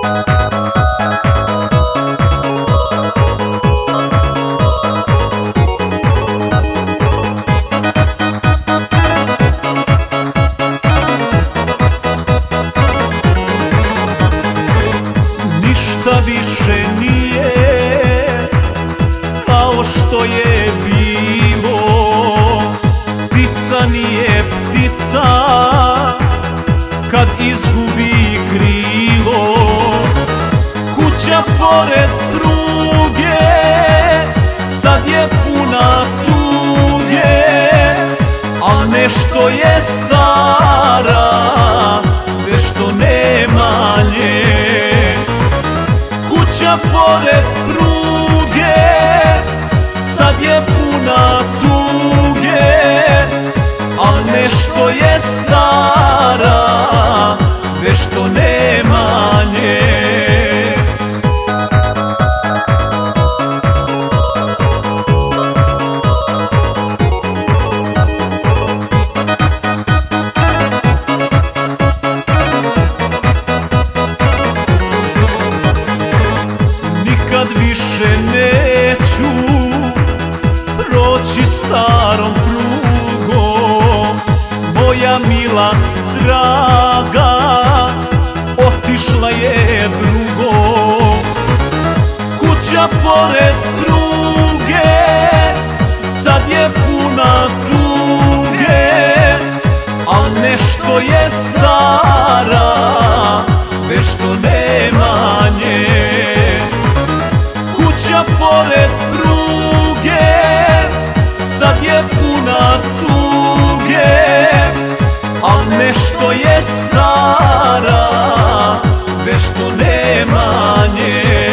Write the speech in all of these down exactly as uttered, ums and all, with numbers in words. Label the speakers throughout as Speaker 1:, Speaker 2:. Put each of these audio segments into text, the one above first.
Speaker 1: Ništa više nije kao što je bilo. Ptica nije ptica kad izgubi krilo. Kuća pored pruge sad je puna tuge, al nešto je stara, nešto nema nje. Kuća pored pruge sad je puna tuge, al nešto je stara, nešto nema nje. Više neću proći starom prugom, moja mila draga otišla je drugom. Kuća pored pruge sad je puna tuge, al nešto je stara, već što nema nje. Kuća pored pruge sad je puna tuge, al nešto je stara, već što nema nje.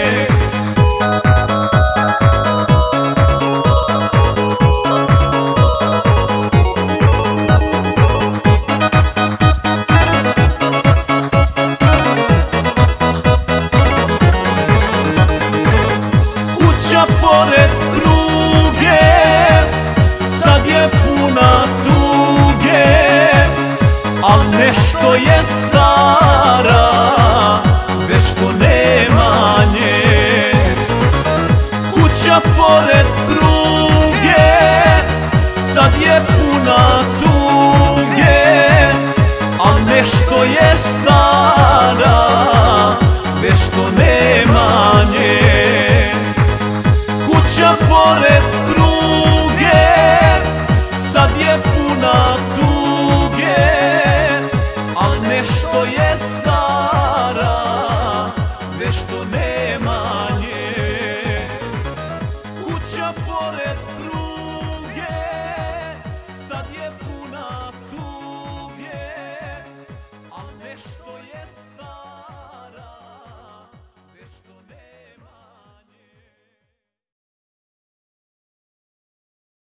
Speaker 1: Kuća pored pruge sad je puna tuge, al nešto je stara, već što nema nje. Kuća pored pruge sad je puna tuge, al nešto je stara, već što nema nje. Kuća pored pruge sad je puna tuge, al nešto je stara, već što nema nje. Kuća pored